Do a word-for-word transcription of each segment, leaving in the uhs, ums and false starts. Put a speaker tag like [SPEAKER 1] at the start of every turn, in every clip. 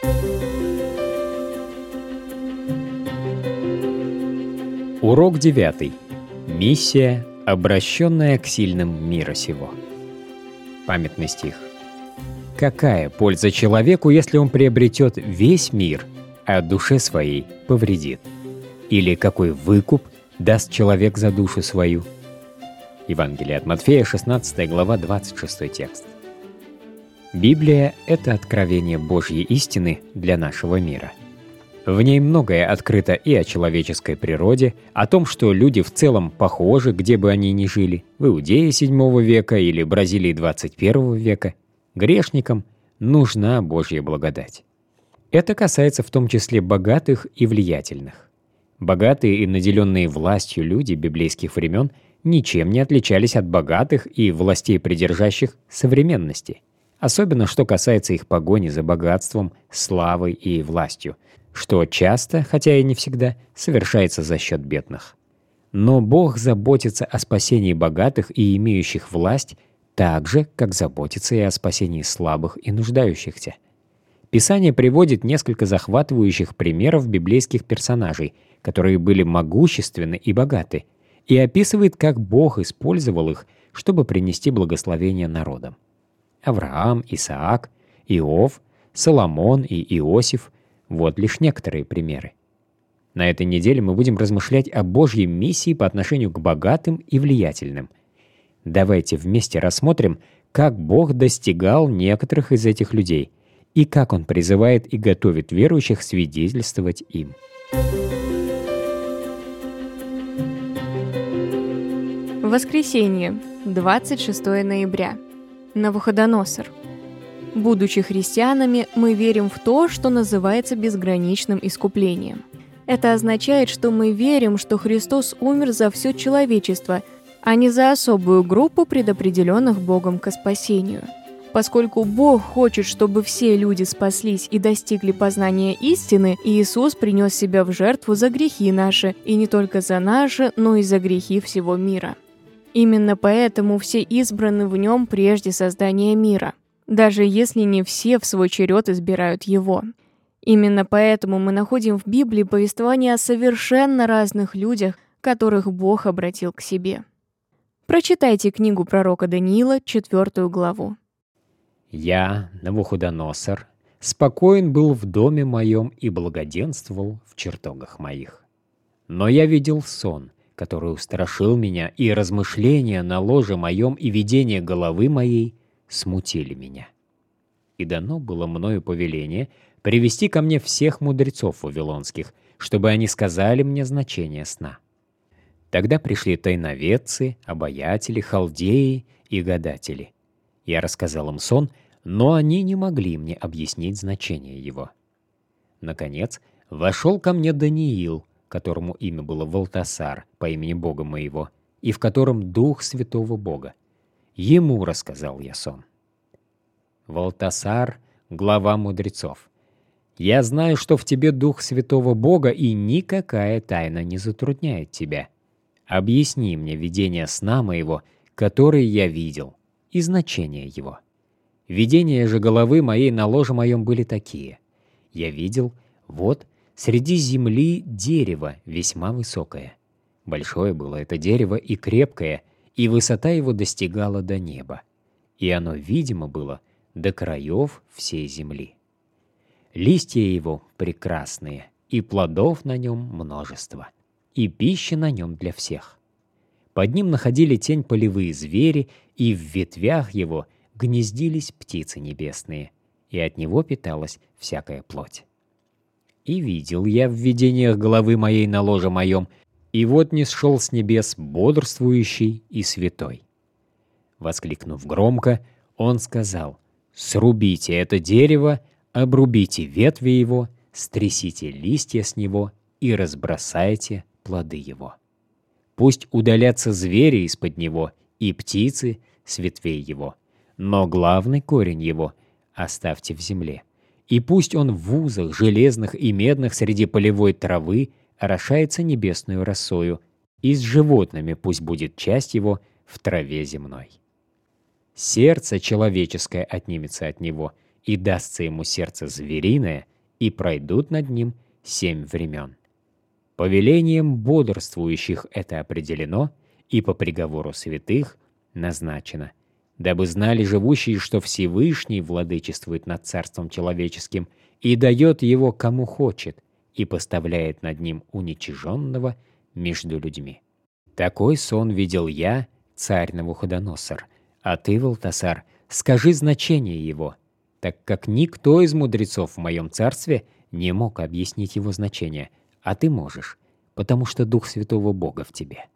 [SPEAKER 1] Урок девятый. Миссия, обращенная к сильным мира сего. Памятный стих. Какая польза человеку, если он приобретет весь мир, а душе своей повредит? Или какой выкуп даст человек за душу свою? Евангелие от Матфея, шестнадцатая глава, двадцать шестой текст. Библия — это откровение Божьей истины для нашего мира. В ней многое открыто и о человеческой природе, о том, что люди в целом похожи, где бы они ни жили, в Иудее седьмого века или Бразилии двадцать первого века. Грешникам нужна Божья благодать. Это касается в том числе богатых и влиятельных. Богатые и наделенные властью люди библейских времен ничем не отличались от богатых и властей придержащих современности, особенно что касается их погони за богатством, славой и властью, что часто, хотя и не всегда, совершается за счет бедных. Но Бог заботится о спасении богатых и имеющих власть так же, как заботится и о спасении слабых и нуждающихся. Писание приводит несколько захватывающих примеров библейских персонажей, которые были могущественны и богаты, и описывает, как Бог использовал их, чтобы принести благословение народам. Авраам, Исаак, Иов, Соломон и Иосиф — вот лишь некоторые примеры. На этой неделе мы будем размышлять о Божьей миссии по отношению к богатым и влиятельным. Давайте вместе рассмотрим, как Бог достигал некоторых из этих людей и как Он призывает и готовит верующих свидетельствовать им.
[SPEAKER 2] Воскресенье, двадцать шестого ноября. Навуходоносор. Будучи христианами, мы верим в то, что называется безграничным искуплением. Это означает, что мы верим, что Христос умер за все человечество, а не за особую группу, предопределенных Богом ко спасению. Поскольку Бог хочет, чтобы все люди спаслись и достигли познания истины, Иисус принес себя в жертву за грехи наши, и не только за наши, но и за грехи всего мира. Именно поэтому все избраны в Нем прежде создания мира, даже если не все в свой черед избирают Его. Именно поэтому мы находим в Библии повествование о совершенно разных людях, которых Бог обратил к себе. Прочитайте книгу пророка Даниила, четвертую главу.
[SPEAKER 1] «Я, Навуходоносор, спокоен был в доме моем и благоденствовал в чертогах моих. Но я видел сон, который устрашил меня, и размышления на ложе моем и видение головы моей смутили меня. И дано было мною повеление привести ко мне всех мудрецов вавилонских, чтобы они сказали мне значение сна. Тогда пришли тайноведцы, обаятели, халдеи и гадатели. Я рассказал им сон, но они не могли мне объяснить значение его. Наконец, вошел ко мне Даниил, которому имя было Валтасар по имени Бога моего, и в котором Дух Святого Бога. Ему рассказал я сон. Валтасар, глава мудрецов, я знаю, что в тебе Дух Святого Бога, и никакая тайна не затрудняет тебя. Объясни мне видение сна моего, который я видел, и значение его. Видения же головы моей на ложе моем были такие. Я видел, вот, среди земли дерево весьма высокое. Большое было это дерево и крепкое, и высота его достигала до неба, и оно видимо было до краев всей земли. Листья его прекрасные, и плодов на нем множество, и пища на нем для всех. Под ним находили тень полевые звери, и в ветвях его гнездились птицы небесные, и от него питалась всякая плоть. И видел я в видениях головы моей на ложе моем, и вот нисшел с небес бодрствующий и святой. Воскликнув громко, он сказал: «Срубите это дерево, обрубите ветви его, стрясите листья с него и разбросайте плоды его. Пусть удалятся звери из-под него и птицы с ветвей его, но главный корень его оставьте в земле. И пусть он в вузах железных и медных среди полевой травы орошается небесную росою, и с животными пусть будет часть его в траве земной. Сердце человеческое отнимется от него, и дастся ему сердце звериное, и пройдут над ним семь времен. Повелением бодрствующих это определено, и по приговору святых назначено, дабы знали живущие, что Всевышний владычествует над царством человеческим и дает его кому хочет, и поставляет над ним уничиженного между людьми. Такой сон видел я, царь Навуходоносор, а ты, Валтасар, скажи значение его, так как никто из мудрецов в моем царстве не мог объяснить его значение, а ты можешь, потому что Дух Святого Бога в тебе».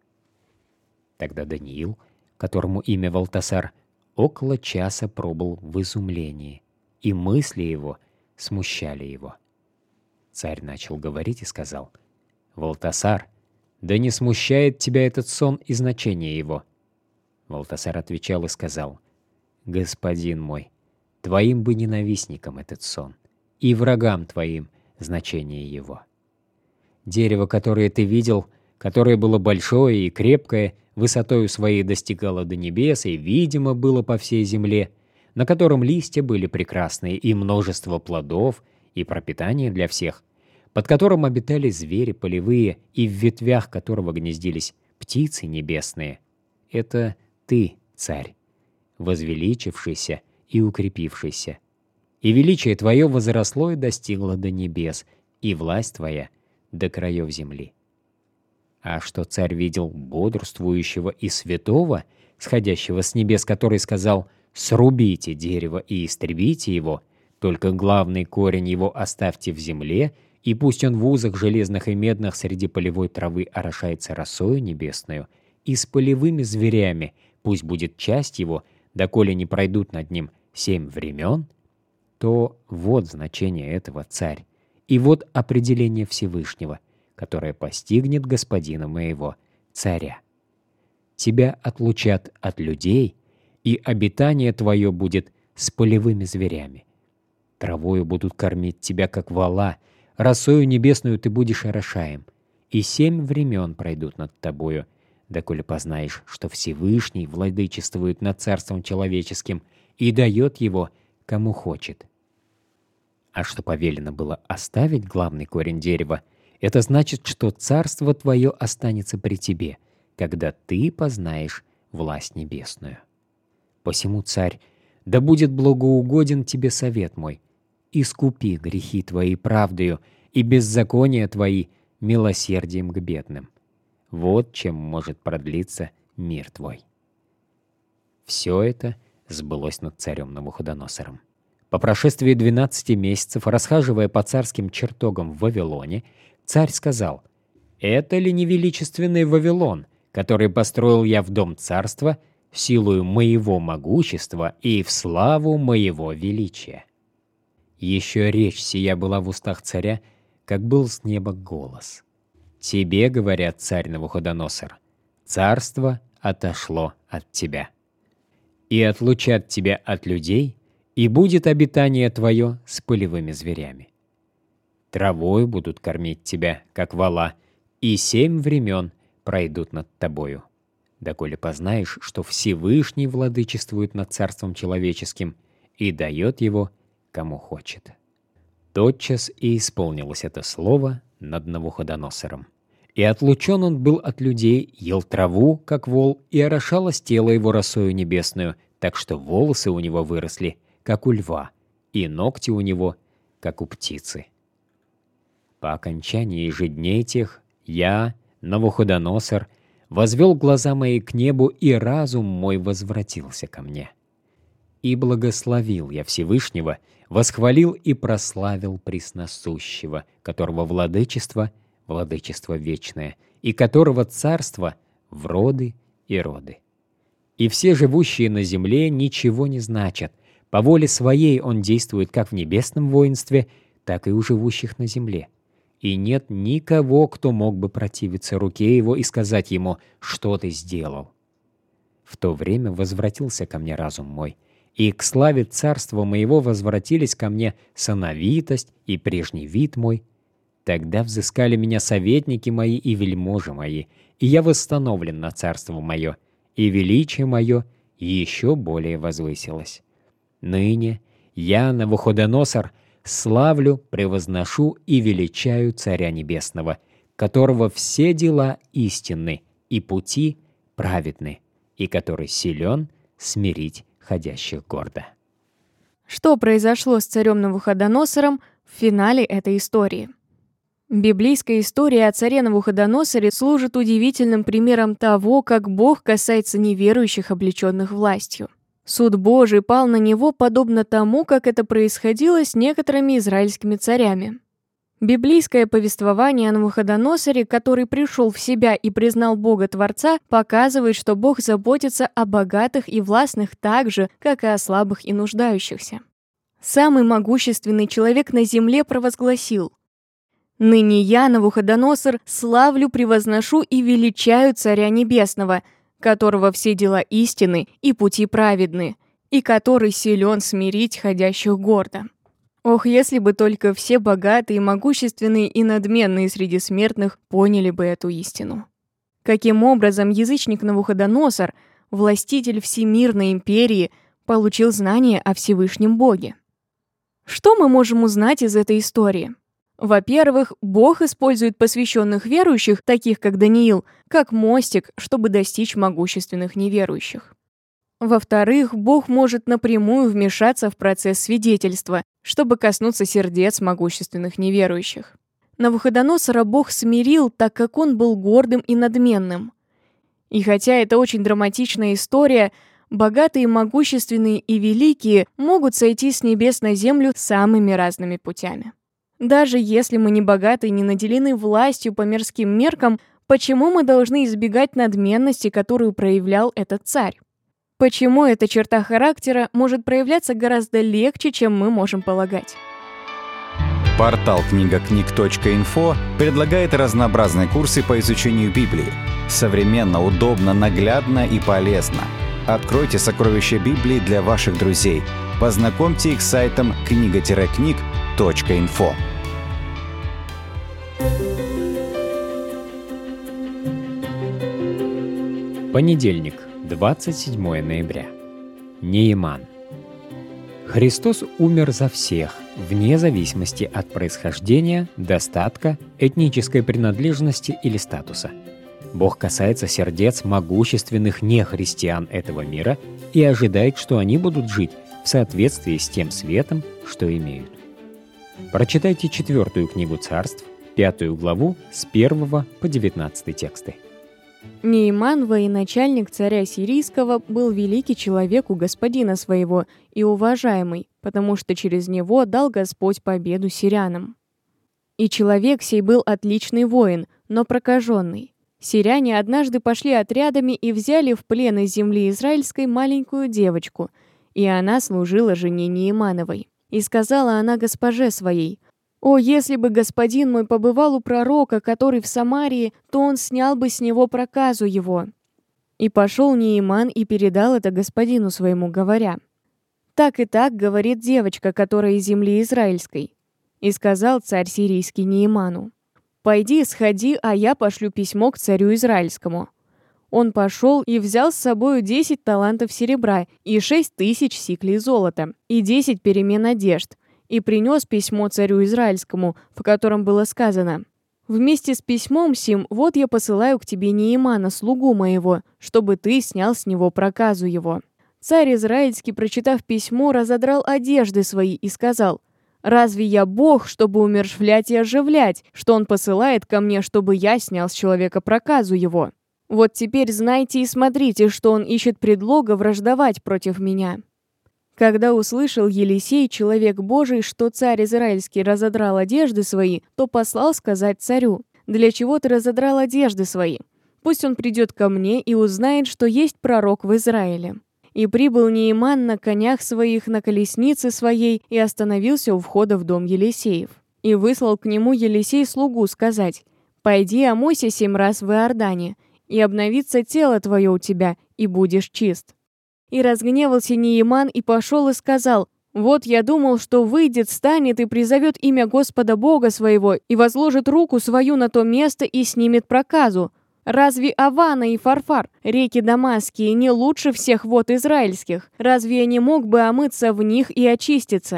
[SPEAKER 1] Тогда Даниил, которому имя Валтасар, около часа пробыл в изумлении, и мысли его смущали его. Царь начал говорить и сказал: «Валтасар, да не смущает тебя этот сон и значение его?» Валтасар отвечал и сказал: «Господин мой, твоим бы ненавистникам этот сон, и врагам твоим значение его. Дерево, которое ты видел, которое было большое и крепкое, высотою своей достигало до небес и видимо было по всей земле, на котором листья были прекрасные и множество плодов, и пропитание для всех, под которым обитали звери полевые, и в ветвях которого гнездились птицы небесные. Это ты, царь, возвеличившийся и укрепившийся. И величие твое возросло и достигло до небес, и власть твоя до краев земли. А что царь видел бодрствующего и святого, сходящего с небес, который сказал: «Срубите дерево и истребите его, только главный корень его оставьте в земле, и пусть он в узах железных и медных среди полевой травы орошается росою небесною, и с полевыми зверями пусть будет часть его, доколе не пройдут над ним семь времен», то вот значение этого, царь, и вот определение Всевышнего, которое постигнет господина моего, царя. Тебя отлучат от людей, и обитание твое будет с полевыми зверями. Травою будут кормить тебя, как вола, росою небесную ты будешь орошаем, и семь времен пройдут над тобою, доколе познаешь, что Всевышний владычествует над царством человеческим и дает его кому хочет. А что повелено было оставить главный корень дерева, это значит, что царство твое останется при тебе, когда ты познаешь власть небесную. Посему, царь, да будет благоугоден тебе совет мой: искупи грехи твои правдою и беззакония твои милосердием к бедным. Вот чем может продлиться мир твой». Все это сбылось над царем Навуходоносором. По прошествии двенадцати месяцев, расхаживая по царским чертогам в Вавилоне, царь сказал: «Это ли не величественный Вавилон, который построил я в дом царства, силою моего могущества и в славу моего величия?» Еще речь сия была в устах царя, как был с неба голос: «Тебе, говорят, царь Навуходоносор, царство отошло от тебя, и отлучат тебя от людей, и будет обитание твое с полевыми зверями. Травой будут кормить тебя, как вола, и семь времен пройдут над тобою, доколе познаешь, что Всевышний владычествует над царством человеческим и дает его кому хочет». Тотчас и исполнилось это слово над Навуходоносором. И отлучен он был от людей, ел траву, как вол, и орошалось тело его росою небесную, так что волосы у него выросли, как у льва, и ногти у него, как у птицы. По окончании же дней тех я, Навуходоносор, возвел глаза мои к небу, и разум мой возвратился ко мне. И благословил я Всевышнего, восхвалил и прославил Пресносущего, которого владычество — владычество вечное, и которого царство — в роды и роды. И все живущие на земле ничего не значат. По воле своей он действует как в небесном воинстве, так и у живущих на земле. И нет никого, кто мог бы противиться руке его и сказать ему: «Что ты сделал?». В то время возвратился ко мне разум мой, и к славе царства моего возвратились ко мне сановитость и прежний вид мой. Тогда взыскали меня советники мои и вельможи мои, и я восстановлен на царство мое, и величие мое еще более возвысилось. Ныне я, Навуходоносор, «Славлю, превозношу и величаю Царя Небесного, которого все дела истинны и пути праведны, и который силен смирить ходящих гордо».
[SPEAKER 2] Что произошло с царем Навуходоносором в финале этой истории? Библейская история о царе Навуходоносоре служит удивительным примером того, как Бог касается неверующих, облеченных властью. Суд Божий пал на него подобно тому, как это происходило с некоторыми израильскими царями. Библейское повествование о Навуходоносоре, который пришел в себя и признал Бога Творца, показывает, что Бог заботится о богатых и властных так же, как и о слабых и нуждающихся. Самый могущественный человек на земле провозгласил: «Ныне я, Навуходоносор, славлю, превозношу и величаю Царя Небесного, которого все дела истины и пути праведны, и который силен смирить ходящих гордо». Ох, если бы только все богатые, могущественные и надменные среди смертных поняли бы эту истину. Каким образом язычник Навуходоносор, властитель всемирной империи, получил знание о Всевышнем Боге? Что мы можем узнать из этой истории? Во-первых, Бог использует посвященных верующих, таких как Даниил, как мостик, чтобы достичь могущественных неверующих. Во-вторых, Бог может напрямую вмешаться в процесс свидетельства, чтобы коснуться сердец могущественных неверующих. Навуходоносора Бог смирил, так как он был гордым и надменным. И хотя это очень драматичная история, богатые, могущественные и великие могут сойти с небес на землю самыми разными путями. Даже если мы не богаты и не наделены властью по мирским меркам, почему мы должны избегать надменности, которую проявлял этот царь? Почему эта черта характера может проявляться гораздо легче, чем мы можем полагать?
[SPEAKER 3] Портал книга книг точка инфо предлагает разнообразные курсы по изучению Библии. Современно, удобно, наглядно и полезно. Откройте сокровища Библии для ваших друзей. Познакомьте их с сайтом книга книг точка инфо.
[SPEAKER 1] Понедельник, двадцать седьмое ноября. Нееман. Христос умер за всех, вне зависимости от происхождения, достатка, этнической принадлежности или статуса. Бог касается сердец могущественных нехристиан этого мира и ожидает, что они будут жить в соответствии с тем светом, что имеют. Прочитайте четвертую книгу Царств, пятую главу, с первого по девятнадцатый тексты.
[SPEAKER 2] Нееман, военачальник царя сирийского, был великий человек у господина своего и уважаемый, потому что через него дал Господь победу сирянам. И человек сей был отличный воин, но прокаженный. Сиряне однажды пошли отрядами и взяли в плен из земли израильской маленькую девочку, и она служила жене Неемановой. И сказала она госпоже своей: «О, если бы господин мой побывал у пророка, который в Самарии, то он снял бы с него проказу его». И пошел Нееман и передал это господину своему, говоря: «Так и так говорит девочка, которая из земли израильской». И сказал царь сирийский Нееману: «Пойди, сходи, а я пошлю письмо к царю израильскому». Он пошел и взял с собою десять талантов серебра и шесть тысяч сиклей золота и десять перемен одежд, и принес письмо царю израильскому, в котором было сказано: «Вместе с письмом сим вот я посылаю к тебе Неемана, слугу моего, чтобы ты снял с него проказу его». Царь израильский, прочитав письмо, разодрал одежды свои и сказал: «Разве я Бог, чтобы умерщвлять и оживлять, что он посылает ко мне, чтобы я снял с человека проказу его? Вот теперь знайте и смотрите, что он ищет предлога враждовать против меня». Когда услышал Елисей, человек Божий, что царь израильский разодрал одежды свои, то послал сказать царю: «Для чего ты разодрал одежды свои? Пусть он придет ко мне и узнает, что есть пророк в Израиле». И прибыл Нееман на конях своих, на колеснице своей, и остановился у входа в дом Елисеев. И выслал к нему Елисей слугу сказать: «Пойди, омойся семь раз в Иордане, и обновится тело твое у тебя, и будешь чист». И разгневался Нееман и пошел и сказал: «Вот я думал, что выйдет, станет и призовет имя Господа Бога своего, и возложит руку свою на то место и снимет проказу. Разве Авана и Фарфар, реки Дамасские, не лучше всех вод израильских? Разве я не мог бы омыться в них и очиститься?»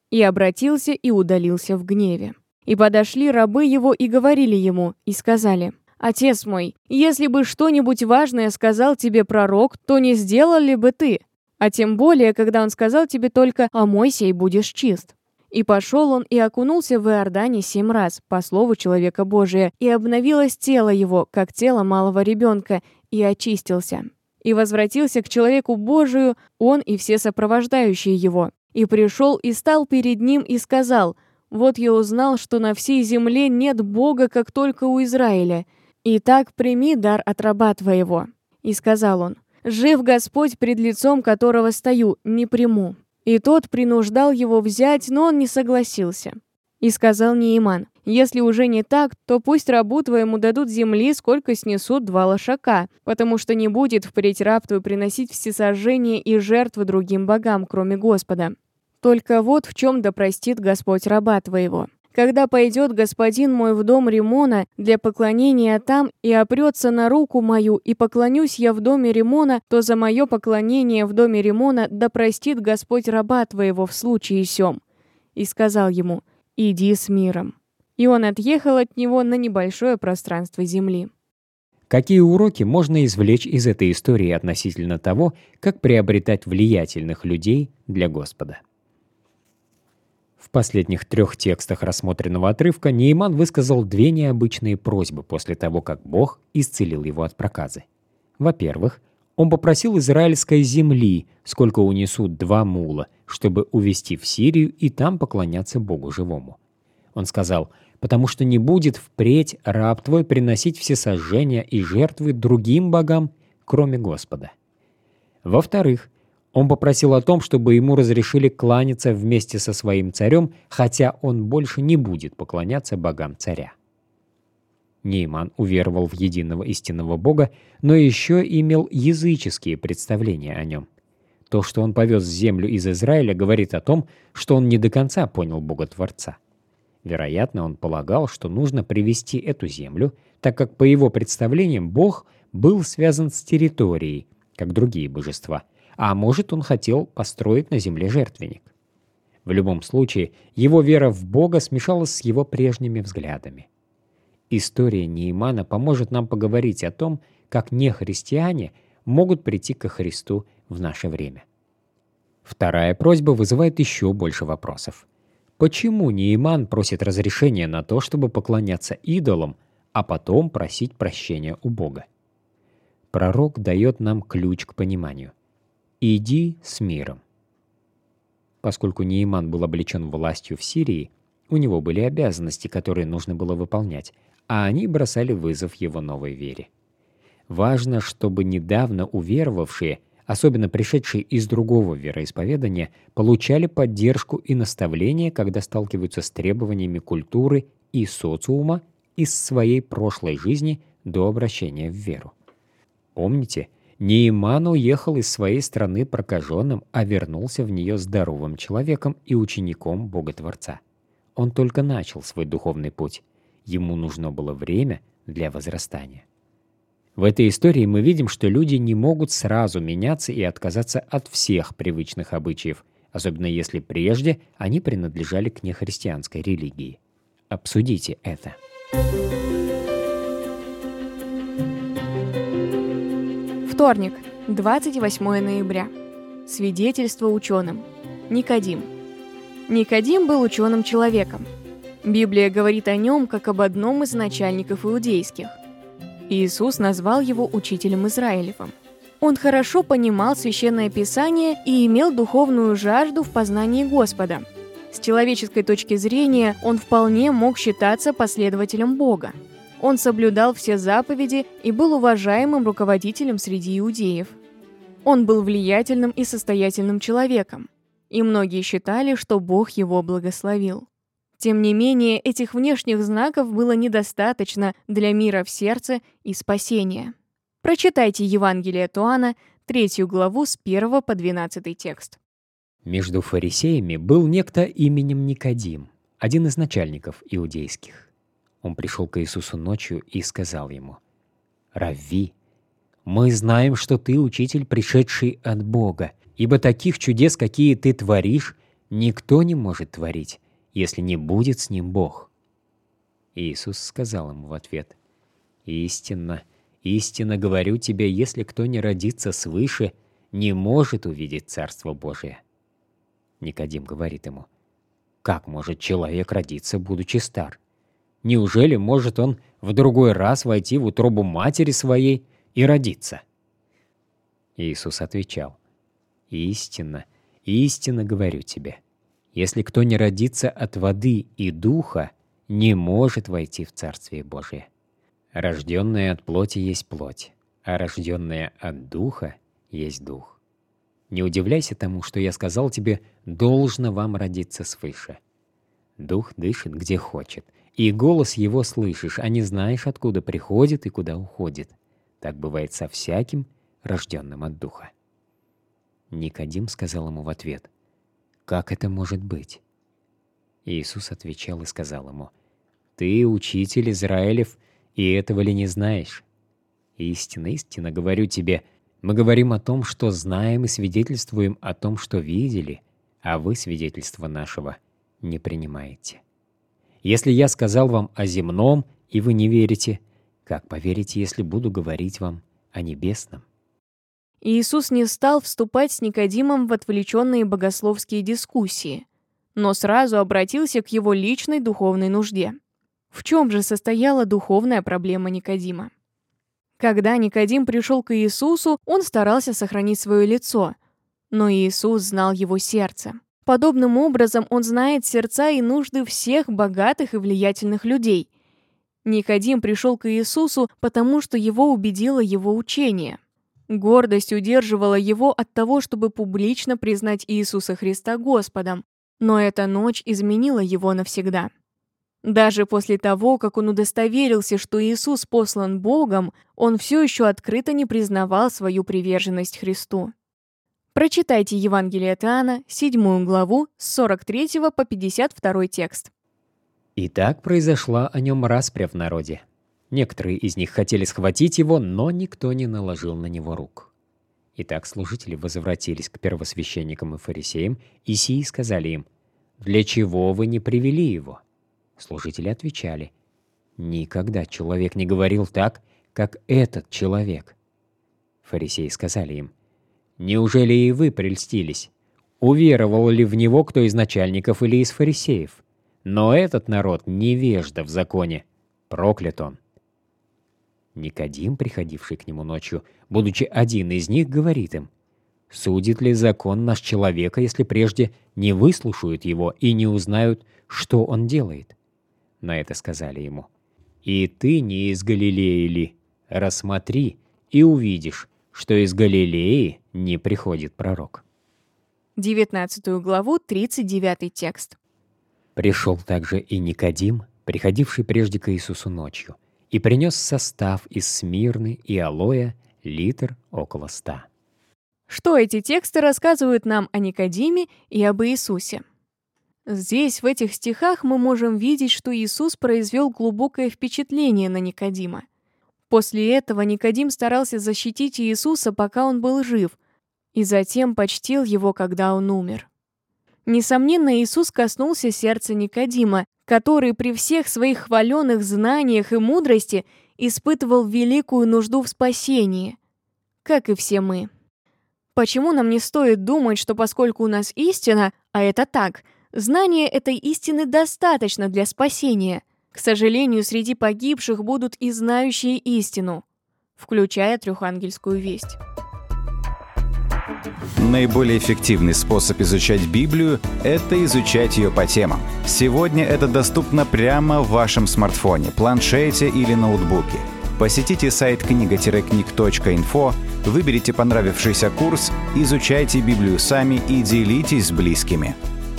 [SPEAKER 2] И обратился и удалился в гневе. И подошли рабы его и говорили ему, и сказали: «Отец мой, если бы что-нибудь важное сказал тебе пророк, то не сделал ли бы ты? А тем более, когда он сказал тебе только: омойся и будешь чист». И пошел он и окунулся в Иордане семь раз, по слову человека Божия, и обновилось тело его, как тело малого ребенка, и очистился. И возвратился к человеку Божию он и все сопровождающие его. И пришел и стал перед ним и сказал: «Вот я узнал, что на всей земле нет Бога, как только у Израиля. Итак, прими дар от раба твоего». И сказал он: «Жив Господь, пред лицом которого стою, не приму». И тот принуждал его взять, но он не согласился. И сказал Неиман: «Если уже не так, то пусть рабу твоему дадут земли, сколько снесут два лошака, потому что не будет впредь раб твой приносить всесожжения и жертвы другим богам, кроме Господа. Только вот в чем да простит Господь раба твоего. Когда пойдет господин мой в дом Римона для поклонения там и опрется на руку мою, и поклонюсь я в доме Римона, то за мое поклонение в доме Римона да простит Господь раба твоего в случае сём». И сказал ему: «Иди с миром». И он отъехал от него на небольшое пространство земли.
[SPEAKER 1] Какие уроки можно извлечь из этой истории относительно того, как приобретать влиятельных людей для Господа? В последних трех текстах рассмотренного отрывка Неиман высказал две необычные просьбы после того, как Бог исцелил его от проказы. Во-первых, он попросил израильской земли, сколько унесут два мула, чтобы увезти в Сирию и там поклоняться Богу живому. Он сказал: «Потому что не будет впредь раб твой приносить всесожжения и жертвы другим богам, кроме Господа». Во-вторых, он попросил о том, чтобы ему разрешили кланяться вместе со своим царем, хотя он больше не будет поклоняться богам царя. Неиман уверовал в единого истинного Бога, но еще имел языческие представления о нем. То, что он повез землю из Израиля, говорит о том, что он не до конца понял Бога-творца. Вероятно, он полагал, что нужно привести эту землю, так как, по его представлениям, Бог был связан с территорией, как другие божества, а может, он хотел построить на земле жертвенник. В любом случае, его вера в Бога смешалась с его прежними взглядами. История Неимана поможет нам поговорить о том, как нехристиане могут прийти ко Христу в наше время. Вторая просьба вызывает еще больше вопросов. Почему Неиман просит разрешения на то, чтобы поклоняться идолам, а потом просить прощения у Бога? Пророк дает нам ключ к пониманию. «Иди с миром». Поскольку Неиман был облечен властью в Сирии, у него были обязанности, которые нужно было выполнять, а они бросали вызов его новой вере. Важно, чтобы недавно уверовавшие, особенно пришедшие из другого вероисповедания, получали поддержку и наставление, когда сталкиваются с требованиями культуры и социума из своей прошлой жизни до обращения в веру. Помните, Неиман уехал из своей страны прокаженным, а вернулся в нее здоровым человеком и учеником Бога-творца. Он только начал свой духовный путь. Ему нужно было время для возрастания. В этой истории мы видим, что люди не могут сразу меняться и отказаться от всех привычных обычаев, особенно если прежде они принадлежали к нехристианской религии. Обсудите это.
[SPEAKER 2] Вторник, двадцать восьмое ноября. Свидетельство ученым. Никодим. Никодим был ученым человеком. Библия говорит о нем как об одном из начальников иудейских. Иисус назвал его учителем Израилевым. Он хорошо понимал Священное Писание и имел духовную жажду в познании Господа. С человеческой точки зрения он вполне мог считаться последователем Бога. Он соблюдал все заповеди и был уважаемым руководителем среди иудеев. Он был влиятельным и состоятельным человеком, и многие считали, что Бог его благословил. Тем не менее, этих внешних знаков было недостаточно для мира в сердце и спасения. Прочитайте Евангелие от Иоанна, третью главу с первого по двенадцатый текст.
[SPEAKER 1] Между фарисеями был некто именем Никодим, один из начальников иудейских. Он пришел к Иисусу ночью и сказал ему: «Равви, мы знаем, что ты учитель, пришедший от Бога, ибо таких чудес, какие ты творишь, никто не может творить, если не будет с ним Бог». Иисус сказал ему в ответ: «Истинно, истинно говорю тебе, если кто не родится свыше, не может увидеть Царство Божие». Никодим говорит ему: «Как может человек родиться, будучи стар? Неужели может он в другой раз войти в утробу матери своей и родиться?» Иисус отвечал: «Истинно, истинно говорю тебе, если кто не родится от воды и духа, не может войти в Царствие Божие. Рожденное от плоти есть плоть, а рожденное от духа есть дух. Не удивляйся тому, что я сказал тебе: должно вам родиться свыше. Дух дышит, где хочет, и голос его слышишь, а не знаешь, откуда приходит и куда уходит. Так бывает со всяким, рожденным от духа». Никодим сказал ему в ответ: «Как это может быть?» Иисус отвечал и сказал ему: «Ты учитель Израилев, и этого ли не знаешь? Истинно, истинно говорю тебе, мы говорим о том, что знаем, и свидетельствуем о том, что видели, а вы свидетельства нашего не принимаете. Если я сказал вам о земном, и вы не верите, как поверите, если буду говорить вам о небесном?»
[SPEAKER 2] Иисус не стал вступать с Никодимом в отвлеченные богословские дискуссии, но сразу обратился к его личной духовной нужде. В чем же состояла духовная проблема Никодима? Когда Никодим пришел к Иисусу, он старался сохранить свое лицо, но Иисус знал его сердце. Подобным образом он знает сердца и нужды всех богатых и влиятельных людей. Никодим пришел к Иисусу, потому что его убедило его учение. Гордость удерживала его от того, чтобы публично признать Иисуса Христа Господом, но эта ночь изменила его навсегда. Даже после того, как он удостоверился, что Иисус послан Богом, он все еще открыто не признавал свою приверженность Христу. Прочитайте Евангелие от Иоанна, седьмую главу, с сорок третьего по пятьдесят второй текст.
[SPEAKER 1] И так произошла о нем распря в народе. Некоторые из них хотели схватить его, но никто не наложил на него рук. Итак, служители возвратились к первосвященникам и фарисеям, и сии сказали им: «Для чего вы не привели его?» Служители отвечали: «Никогда человек не говорил так, как этот человек». Фарисеи сказали им: «Неужели и вы прельстились? Уверовал ли в него кто из начальников или из фарисеев? Но этот народ невежда в законе. Проклят он». Никодим, приходивший к нему ночью, будучи один из них, говорит им: «Судит ли закон наш человека, если прежде не выслушают его и не узнают, что он делает?» На это сказали ему: «И ты не из Галилеи ли? Рассмотри и увидишь, что из Галилеи не приходит пророк».
[SPEAKER 2] девятнадцатую главу, тридцать девятый текст.
[SPEAKER 1] Пришел также и Никодим, приходивший прежде к Иисусу ночью, и принес состав из смирны и алоэ, литр около ста.
[SPEAKER 2] Что эти тексты рассказывают нам о Никодиме и об Иисусе? Здесь, в этих стихах, мы можем видеть, что Иисус произвел глубокое впечатление на Никодима. После этого Никодим старался защитить Иисуса, пока он был жив, и затем почтил его, когда он умер. Несомненно, Иисус коснулся сердца Никодима, который при всех своих хваленных знаниях и мудрости испытывал великую нужду в спасении, как и все мы. Почему нам не стоит думать, что поскольку у нас истина, а это так, знание этой истины достаточно для спасения? К сожалению, среди погибших будут и знающие истину, включая трехангельскую весть.
[SPEAKER 3] Наиболее эффективный способ изучать Библию – это изучать ее по темам. Сегодня это доступно прямо в вашем смартфоне, планшете или ноутбуке. Посетите сайт книга книг точка инфо, выберите понравившийся курс, изучайте Библию сами и делитесь с близкими.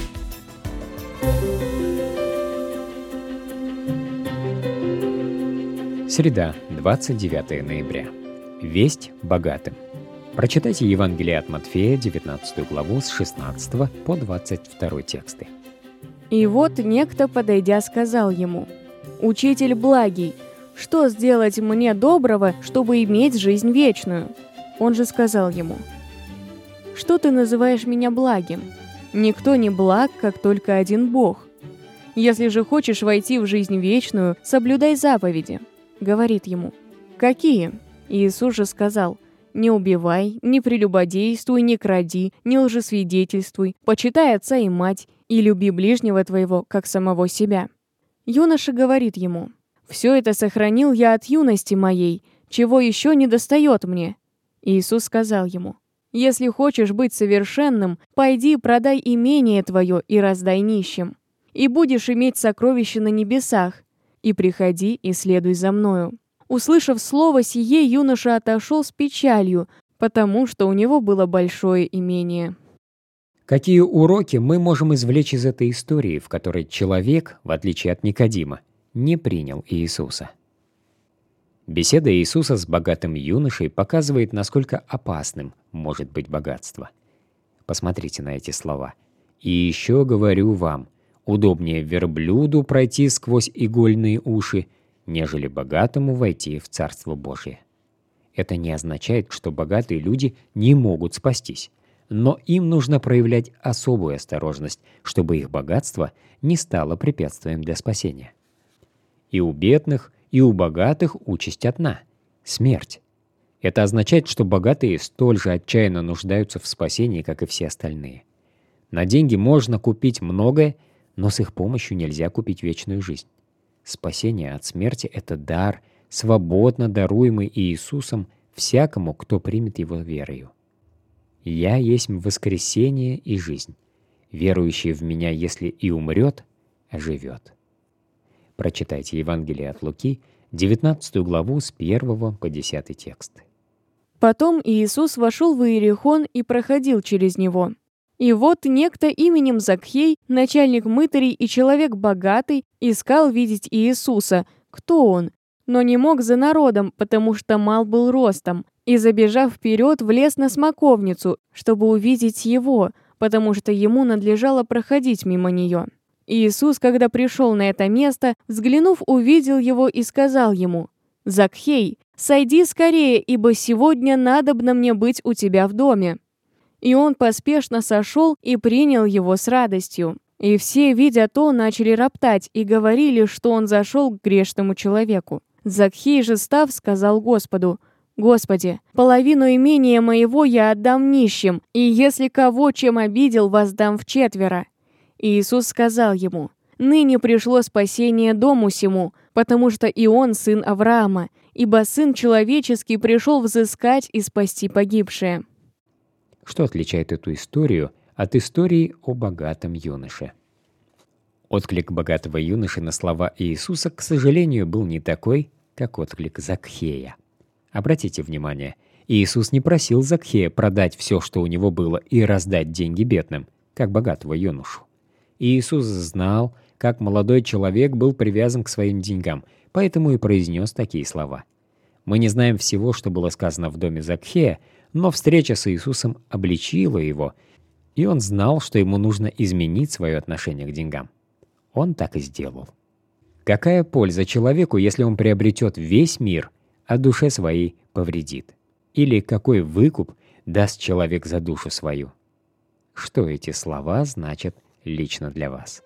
[SPEAKER 1] Среда, двадцать девятое ноября. Весть богатым. Прочитайте Евангелие от Матфея, девятнадцатую главу, с шестнадцатого по двадцать второй тексты.
[SPEAKER 2] «И вот некто, подойдя, сказал ему: „Учитель благий, что сделать мне доброго, чтобы иметь жизнь вечную?“ Он же сказал ему: „Что ты называешь меня благим? Никто не благ, как только один Бог. Если же хочешь войти в жизнь вечную, соблюдай заповеди. Говорит ему: какие? Иисус же сказал: не убивай, не прелюбодействуй, не кради, не лжесвидетельствуй, почитай отца и мать, и люби ближнего твоего, как самого себя. Юноша говорит ему: все это сохранил я от юности моей, чего еще не достает мне. Иисус сказал ему: если хочешь быть совершенным, пойди продай имение твое и раздай нищим, и будешь иметь сокровища на небесах, и приходи и следуй за мною. Услышав слово сие, юноша отошел с печалью, потому что у него было большое имение.
[SPEAKER 1] Какие уроки мы можем извлечь из этой истории, в которой человек, в отличие от Никодима, не принял Иисуса? Беседа Иисуса с богатым юношей показывает, насколько опасным может быть богатство. Посмотрите на эти слова. «И еще говорю вам, удобнее верблюду пройти сквозь игольные уши, нежели богатому войти в Царство Божие». Это не означает, что богатые люди не могут спастись, но им нужно проявлять особую осторожность, чтобы их богатство не стало препятствием для спасения. И у бедных, и у богатых участь одна — смерть. Это означает, что богатые столь же отчаянно нуждаются в спасении, как и все остальные. На деньги можно купить многое, но с их помощью нельзя купить вечную жизнь. Спасение от смерти — это дар, свободно даруемый Иисусом всякому, кто примет его верою. «Я есть воскресение и жизнь. Верующий в Меня, если и умрет, оживет». Прочитайте Евангелие от Луки, девятнадцатую главу с первого по десятый текст.
[SPEAKER 2] Потом Иисус вошел в Иерихон и проходил через него. И вот некто именем Закхей, начальник мытарей и человек богатый, искал видеть Иисуса, кто он, но не мог за народом, потому что мал был ростом, и, забежав вперед, влез на смоковницу, чтобы увидеть его, потому что ему надлежало проходить мимо нее. Иисус, когда пришел на это место, взглянув, увидел его и сказал ему: «Закхей, сойди скорее, ибо сегодня надобно мне быть у тебя в доме». И он поспешно сошел и принял его с радостью. И все, видя то, начали роптать и говорили, что он зашел к грешному человеку. Закхей же, став, сказал Господу: «Господи, половину имения моего я отдам нищим, и если кого чем обидел, воздам вчетверо». И Иисус сказал ему: «Ныне пришло спасение дому сему, потому что и он сын Авраама, ибо Сын Человеческий пришел взыскать и спасти погибшее».
[SPEAKER 1] Что отличает эту историю от истории о богатом юноше? Отклик богатого юноши на слова Иисуса, к сожалению, был не такой, как отклик Закхея. Обратите внимание, Иисус не просил Закхея продать все, что у него было, и раздать деньги бедным, как богатого юношу. Иисус знал, как молодой человек был привязан к своим деньгам, поэтому и произнес такие слова. Мы не знаем всего, что было сказано в доме Закхея, но встреча с Иисусом обличила его, и он знал, что ему нужно изменить свое отношение к деньгам. Он так и сделал. Какая польза человеку, если он приобретет весь мир, а душе своей повредит? Или какой выкуп даст человек за душу свою? Что эти слова значат лично для вас?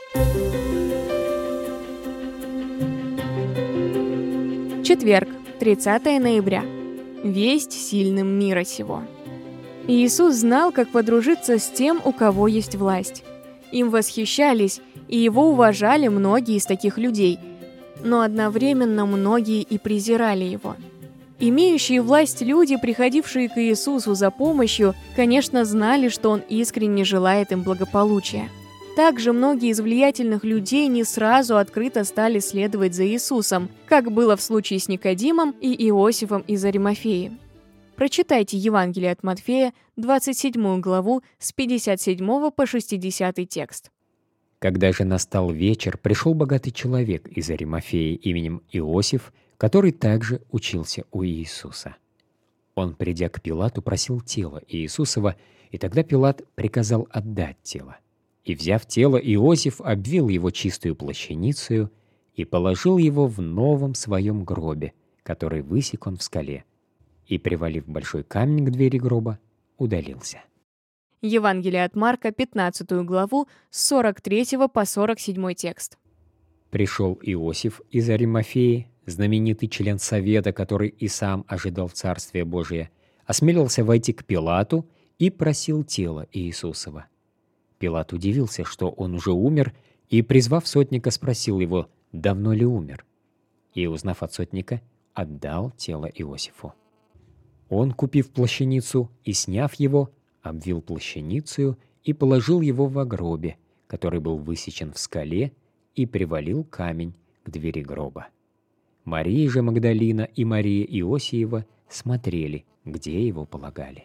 [SPEAKER 2] Четверг, тридцатое ноября. Весть сильным мира сего. Иисус знал, как подружиться с тем, у кого есть власть. Им восхищались, и его уважали многие из таких людей, но одновременно многие и презирали его. Имеющие власть люди, приходившие к Иисусу за помощью, конечно, знали, что Он искренне желает им благополучия. Также многие из влиятельных людей не сразу открыто стали следовать за Иисусом, как было в случае с Никодимом и Иосифом из Аримафеи. Прочитайте Евангелие от Матфея, двадцать седьмую главу, с пятьдесят седьмого по шестидесятый текст.
[SPEAKER 1] Когда же настал вечер, пришел богатый человек из Аримафеи именем Иосиф, который также учился у Иисуса. Он, придя к Пилату, просил тело Иисусова, и тогда Пилат приказал отдать тело. И, взяв тело, Иосиф обвил его чистую плащаницею и положил его в новом своем гробе, который высек он в скале, и, привалив большой камень к двери гроба, удалился.
[SPEAKER 2] Евангелие от Марка, пятнадцатую главу, с сорок третьего по сорок седьмой текст.
[SPEAKER 1] Пришел Иосиф из Аримафеи, знаменитый член Совета, который и сам ожидал Царствия Божия, осмелился войти к Пилату и просил тело Иисусова. Пилат удивился, что он уже умер, и, призвав сотника, спросил его, давно ли умер. И, узнав от сотника, отдал тело Иосифу. Он, купив плащаницу и сняв его, обвил плащаницею и положил его во гробе, который был высечен в скале, и привалил камень к двери гроба. Мария же Магдалина и Мария Иосиева смотрели, где его полагали.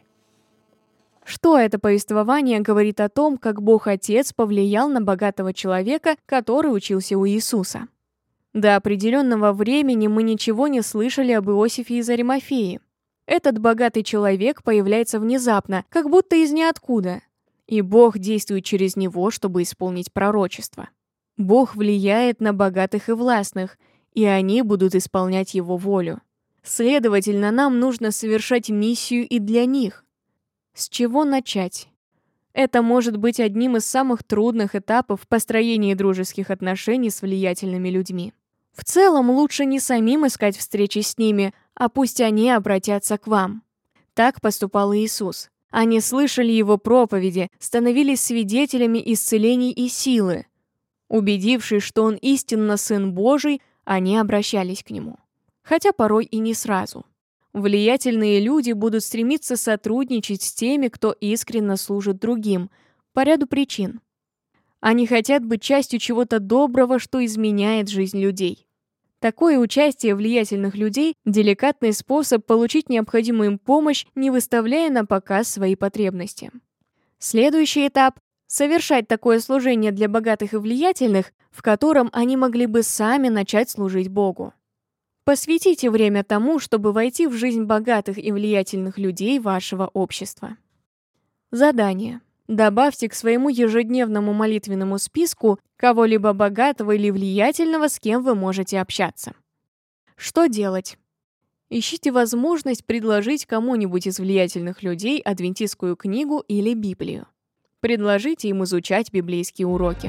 [SPEAKER 2] Что это повествование говорит о том, как Бог Отец повлиял на богатого человека, который учился у Иисуса? До определенного времени мы ничего не слышали об Иосифе из Аримафеи. Этот богатый человек появляется внезапно, как будто из ниоткуда, и Бог действует через него, чтобы исполнить пророчество. Бог влияет на богатых и властных, и они будут исполнять Его волю. Следовательно, нам нужно совершать миссию и для них. С чего начать? Это может быть одним из самых трудных этапов в построении дружеских отношений с влиятельными людьми. В целом, лучше не самим искать встречи с ними, а пусть они обратятся к вам. Так поступал Иисус. Они слышали Его проповеди, становились свидетелями исцелений и силы. Убедившись, что Он истинно Сын Божий, они обращались к Нему. Хотя порой и не сразу. Влиятельные люди будут стремиться сотрудничать с теми, кто искренне служит другим, по ряду причин. Они хотят быть частью чего-то доброго, что изменяет жизнь людей. Такое участие влиятельных людей – деликатный способ получить необходимую им помощь, не выставляя на показ свои потребности. Следующий этап – совершать такое служение для богатых и влиятельных, в котором они могли бы сами начать служить Богу. Посвятите время тому, чтобы войти в жизнь богатых и влиятельных людей вашего общества. Задание. Добавьте к своему ежедневному молитвенному списку кого-либо богатого или влиятельного, с кем вы можете общаться. Что делать? Ищите возможность предложить кому-нибудь из влиятельных людей адвентистскую книгу или Библию. Предложите им изучать библейские уроки.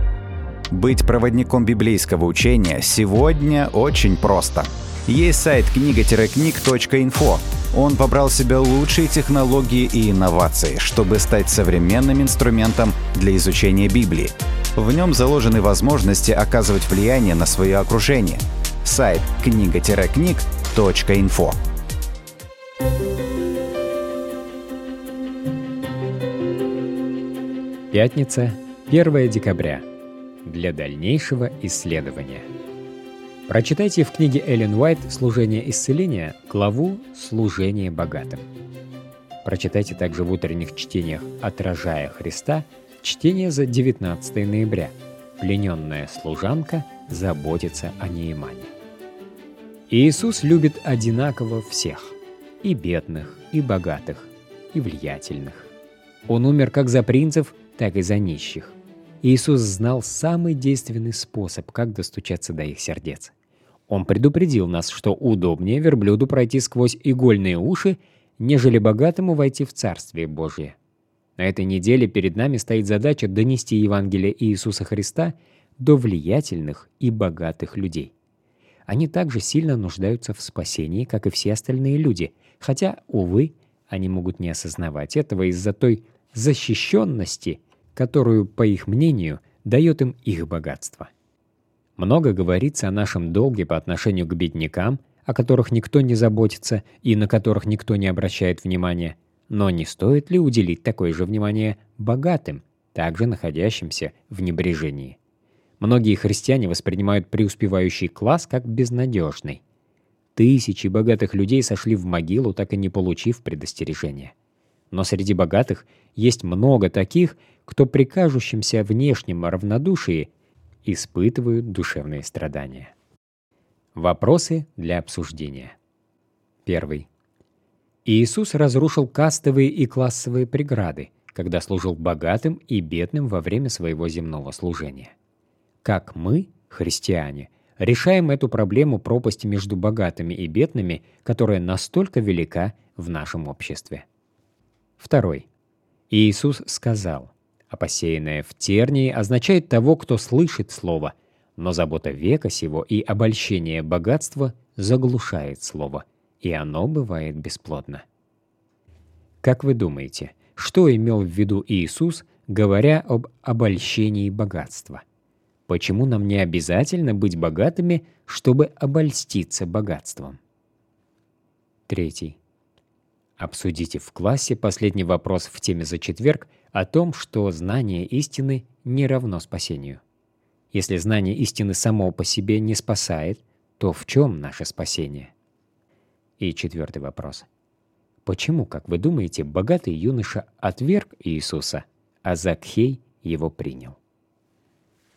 [SPEAKER 3] Быть проводником библейского учения сегодня очень просто. Есть сайт книга книг точка инфо. Он побрал в себя лучшие технологии и инновации, чтобы стать современным инструментом для изучения Библии. В нем заложены возможности оказывать влияние на свое окружение. Сайт книга книг точка инфо.
[SPEAKER 1] Пятница, первое декабря. Для дальнейшего исследования. Прочитайте в книге Эллен Уайт «Служение исцеления» главу «Служение богатым». Прочитайте также в утренних чтениях «Отражая Христа» чтение за девятнадцатое ноября «Плененная служанка заботится о Неемане». Иисус любит одинаково всех – и бедных, и богатых, и влиятельных. Он умер как за принцев, так и за нищих. Иисус знал самый действенный способ, как достучаться до их сердец. Он предупредил нас, что удобнее верблюду пройти сквозь игольные уши, нежели богатому войти в Царствие Божие. На этой неделе перед нами стоит задача донести Евангелие Иисуса Христа до влиятельных и богатых людей. Они также сильно нуждаются в спасении, как и все остальные люди, хотя, увы, они могут не осознавать этого из-за той защищенности, которую, по их мнению, дает им их богатство. Много говорится о нашем долге по отношению к беднякам, о которых никто не заботится и на которых никто не обращает внимания. Но не стоит ли уделить такое же внимание богатым, также находящимся в небрежении? Многие христиане воспринимают преуспевающий класс как безнадежный. Тысячи богатых людей сошли в могилу, так и не получив предостережения. Но среди богатых есть много таких, кто при кажущемся внешнем равнодушии испытывают душевные страдания. Вопросы для обсуждения. Первый. Иисус разрушил кастовые и классовые преграды, когда служил богатым и бедным во время своего земного служения. Как мы, христиане, решаем эту проблему пропасти между богатыми и бедными, которая настолько велика в нашем обществе? Второй. И Иисус сказал: «А посеянное в тернии означает того, кто слышит слово, но забота века сего и обольщение богатства заглушает слово, и оно бывает бесплодно». Как вы думаете, что имел в виду Иисус, говоря об обольщении богатства? Почему нам не обязательно быть богатыми, чтобы обольститься богатством? Третий. Обсудите в классе последний вопрос в теме за четверг о том, что знание истины не равно спасению. Если знание истины само по себе не спасает, то в чем наше спасение? И четвертый вопрос. Почему, как вы думаете, богатый юноша отверг Иисуса, а Закхей его принял?